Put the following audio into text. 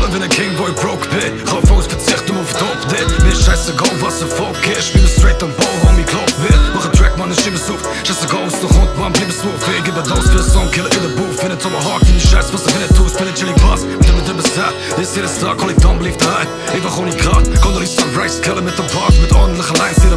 chillen wie ein King, wo ich broke bin. Rauf aus, verzicht auf Top, mir ist scheißegal, was der Fuck ist. Bin straight am Bau, Homie, glaub mir. Mach ein Track, man, ich schiebe es auf. Scheißegal, aus der Hund, man, blieb es auf. Ich gebe das für Song, Killer in der Booth. Findet Tomahawk, die nicht scheiß, was du findet tust. Bin ein chilling Bass, mit dem Besat. Ist jedes Tag, hol ich down, blieb daheim. Ich war ohne Grad, Condolise Sunrise, Killer mit dem Park, mit ordentlichen Lines,